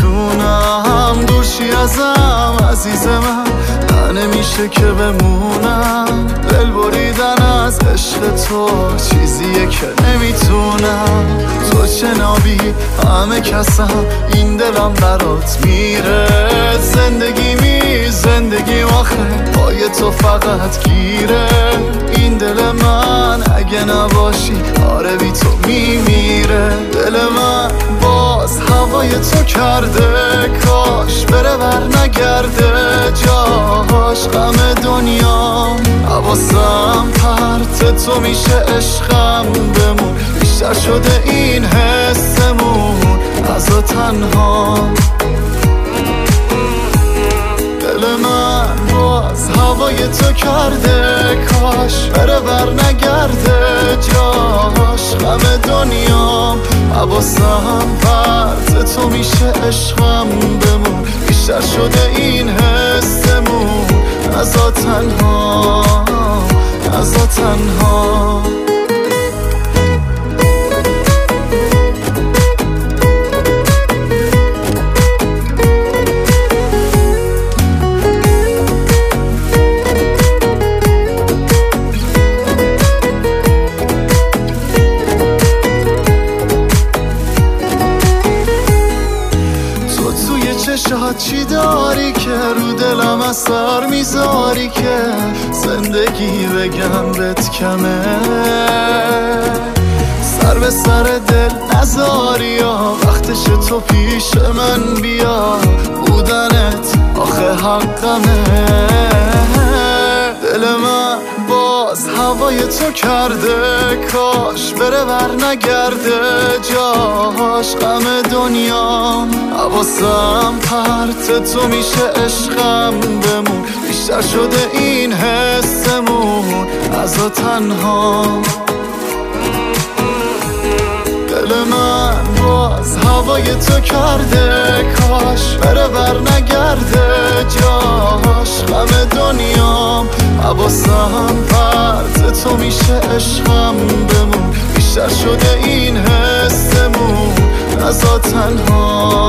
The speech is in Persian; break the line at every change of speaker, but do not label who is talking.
نمیتونم دورشی ازم عزیز من نمیشه که بمونم دل بریدن از عشق تو چیزیه که نمیتونم تو چنابی همه کسم این دلم برات میره زندگی آخه پای تو فقط گیره این دل من اگه نباشی آره بی تو میمیره دل من باز هوای تو کرده کاش بره بر نگرده جاش غم دنیا حواسم پرت تو میشه عشقم بمون بیشتر شده این حسمون از تنها دل من باز هوای تو کرده کاش بره بر نگرده جاش غم دنیا حواسم پرت تو میشه عشقم بمون بیشتر شده این حسمون از تنها چشات چی داری که رو دلم اثر میذاری که زندگی بگم بهت کمه سر به سر دل نذاری یا وقتش تو پیش من بیا بودنت آخه حقمه دل من باز هوای تو کرده کاش بره بر نگرده جاش غم دنیا حواسم پرت تو میشه عشقم بمون بیشتر شده این حسمون از تنها دل من باز هوای تو کرده کاش بره بر نگرده جاش غم دنیا حواسم پرت تو میشه عشقم بمون بیشتر شده این حسمون از تنها